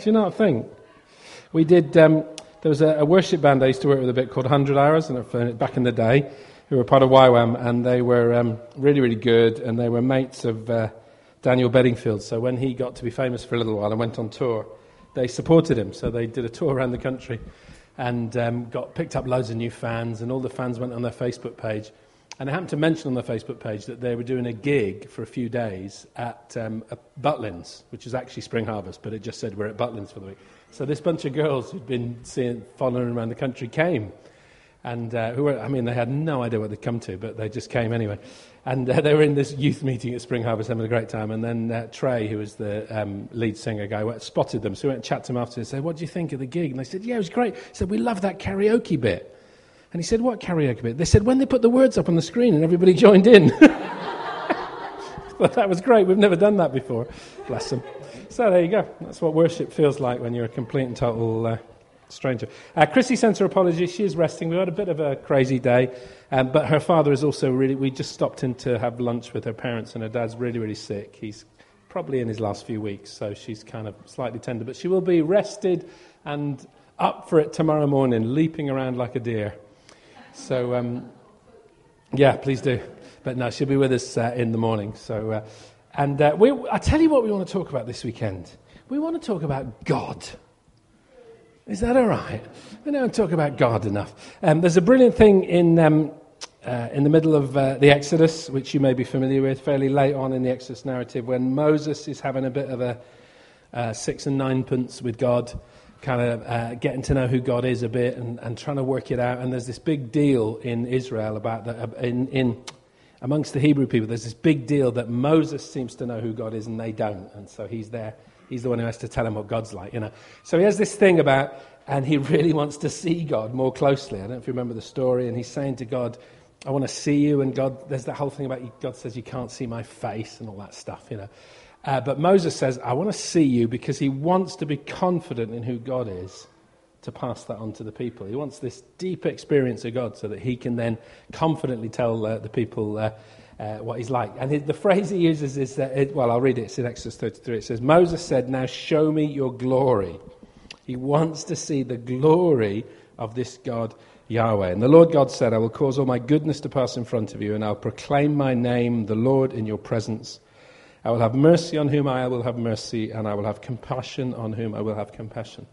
Do you not think? We did, there was a worship band I used to work with a bit called 100 Hours, and back in the day, who were part of YWAM, and they were really, really good, and they were mates of Daniel Bedingfield. So when he got to be famous for a little while and went on tour, they supported him. So they did a tour around the country and picked up loads of new fans, and all the fans went on their Facebook page. And I happened to mention on their Facebook page that they were doing a gig for a few days at Butlins, which is actually Spring Harvest, but it just said we're at Butlins for the week. So this bunch of girls who'd been following around the country came, and they had no idea what they'd come to, but they just came anyway. And they were in this youth meeting at Spring Harvest having a great time, and then Trey, who was the lead singer guy, spotted them, so he went and chatted to them after and said, "What do you think of the gig?" And they said, "Yeah, it was great." He said, "We love that karaoke bit." And he said, "What karaoke bit?" They said, "When they put the words up on the screen and everybody joined in." Well, that was great. We've never done that before. Bless them. So there you go. That's what worship feels like when you're a complete and total stranger. Chrissy sends her apologies. She is resting. We had a bit of a crazy day. But her father is also we just stopped in to have lunch with her parents, and her dad's really, really sick. He's probably in his last few weeks, so she's kind of slightly tender. But she will be rested and up for it tomorrow morning, leaping around like a deer. So, yeah, please do. But no, she'll be with us in the morning. So, I tell you what we want to talk about this weekend. We want to talk about God. Is that all right? We don't talk about God enough. There's a brilliant thing in the middle of the Exodus, which you may be familiar with, fairly late on in the Exodus narrative, when Moses is having a bit of a 6 and 9pence with God, kind of getting to know who God is a bit and trying to work it out. And there's this big deal in Israel about amongst the Hebrew people, there's this big deal that Moses seems to know who God is and they don't. And so he's there. He's the one who has to tell him what God's like, So he has this thing about, and he really wants to see God more closely. I don't know if you remember the story. And he's saying to God, "I want to see you." And God, there's that whole thing about God says, "You can't see my face," and all that stuff, But Moses says, "I want to see you," because he wants to be confident in who God is to pass that on to the people. He wants this deep experience of God so that he can then confidently tell the people what he's like. And the phrase he uses is, I'll read it. It's in Exodus 33. It says, "Moses said, 'Now show me your glory.'" He wants to see the glory of this God, Yahweh. "And the Lord God said, 'I will cause all my goodness to pass in front of you, and I'll proclaim my name, the Lord, in your presence. I will have mercy on whom I will have mercy, and I will have compassion on whom I will have compassion.'"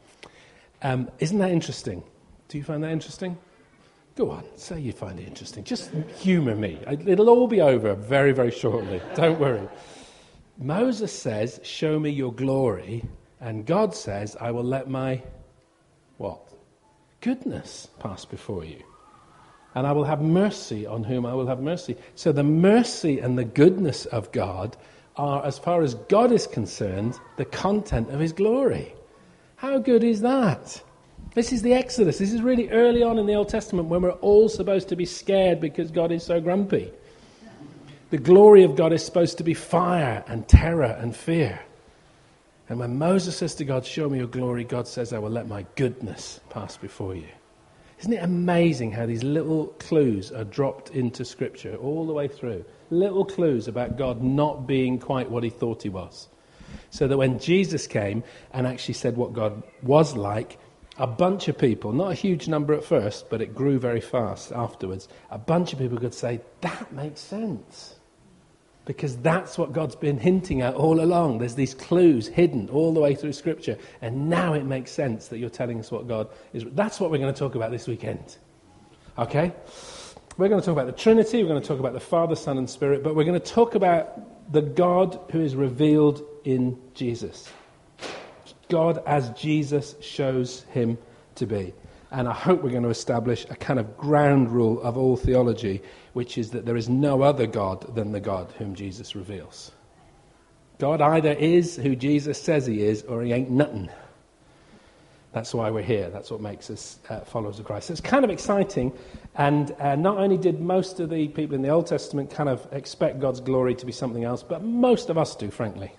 Isn't that interesting? Do you find that interesting? Go on, say you find it interesting. Just humour me. It'll all be over very, very shortly. Don't worry. Moses says, "Show me your glory," and God says, "I will let my," what? "Goodness pass before you. And I will have mercy on whom I will have mercy." So the mercy and the goodness of God are, as far as God is concerned, the content of his glory. How good is that? This is the Exodus. This is really early on in the Old Testament when we're all supposed to be scared because God is so grumpy. The glory of God is supposed to be fire and terror and fear. And when Moses says to God, "Show me your glory," God says, "I will let my goodness pass before you." Isn't it amazing how these little clues are dropped into Scripture all the way through? Little clues about God not being quite what he thought he was. So that when Jesus came and actually said what God was like, a bunch of people, not a huge number at first, but it grew very fast afterwards, a bunch of people could say, "That makes sense." Because that's what God's been hinting at all along. There's these clues hidden all the way through Scripture. And now it makes sense that you're telling us what God is. That's what we're going to talk about this weekend. Okay? We're going to talk about the Trinity. We're going to talk about the Father, Son, and Spirit. But we're going to talk about the God who is revealed in Jesus. God as Jesus shows him to be. And I hope we're going to establish a kind of ground rule of all theology, which is that there is no other God than the God whom Jesus reveals. God either is who Jesus says he is, or he ain't nothing. That's why we're here. That's what makes us followers of Christ. So it's kind of exciting. And not only did most of the people in the Old Testament kind of expect God's glory to be something else, but most of us do, frankly.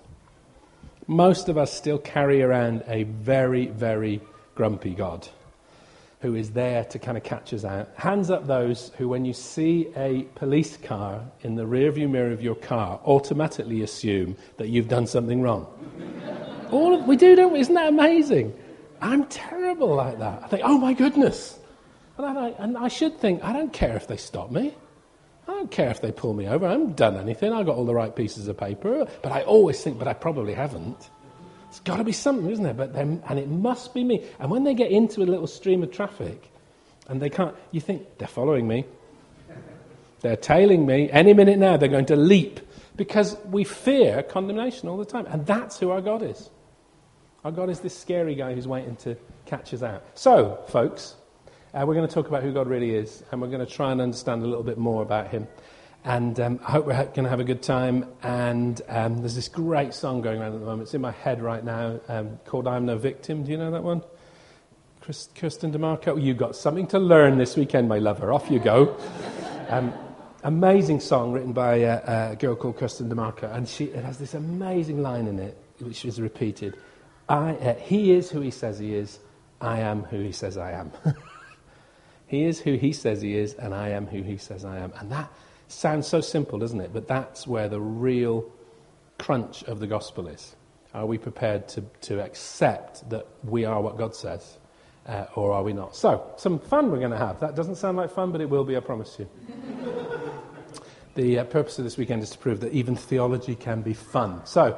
Most of us still carry around a very, very grumpy God who is there to kind of catch us out. Hands up those who, when you see a police car in the rearview mirror of your car, automatically assume that you've done something wrong. We do, don't we? Isn't that amazing? I'm terrible like that. I think, oh my goodness. And I should think, I don't care if they stop me. I don't care if they pull me over. I haven't done anything. I've got all the right pieces of paper. But I always think, but I probably haven't. It's got to be something, isn't there? And it must be me. And when they get into a little stream of traffic and they can't, you think, they're following me. They're tailing me. Any minute now, they're going to leap. Because we fear condemnation all the time. And that's who our God is. Our God is this scary guy who's waiting to catch us out. So, folks, we're going to talk about who God really is. And we're going to try and understand a little bit more about him. And I hope we're going to have a good time. And there's this great song going around at the moment. It's in my head right now called I'm No Victim. Do you know that one? Kirsten DeMarco. You got something to learn this weekend, my lover. Off you go. Amazing song written by a girl called Kirsten DeMarco. And it has this amazing line in it, which is repeated. He is who he says he is. I am who he says I am. He is who he says he is, and I am who he says I am. And that sounds so simple, doesn't it? But that's where the real crunch of the gospel is. Are we prepared to accept that we are what God says, or are we not? So, some fun we're going to have. That doesn't sound like fun, but it will be, I promise you. The purpose of this weekend is to prove that even theology can be fun. So,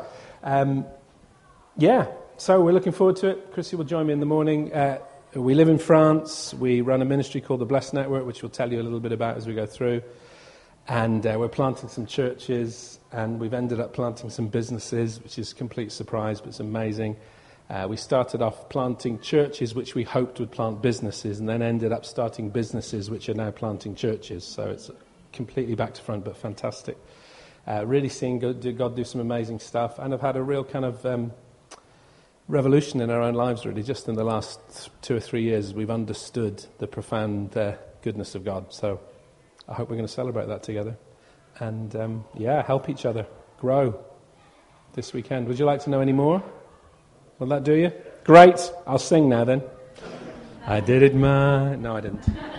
so we're looking forward to it. Chrissy will join me in the morning. We live in France. We run a ministry called the Blessed Network, which we'll tell you a little bit about as we go through. And we're planting some churches, and we've ended up planting some businesses, which is a complete surprise, but it's amazing. We started off planting churches, which we hoped would plant businesses, and then ended up starting businesses, which are now planting churches. So it's completely back to front, but fantastic. Really seeing God do some amazing stuff, and I've had a real kind of revolution in our own lives, really. Just in the last 2 or 3 years, we've understood the profound goodness of God. So I hope we're going to celebrate that together. And, help each other grow this weekend. Would you like to know any more? Will that do you? Great. I'll sing now then. I did it No, I didn't.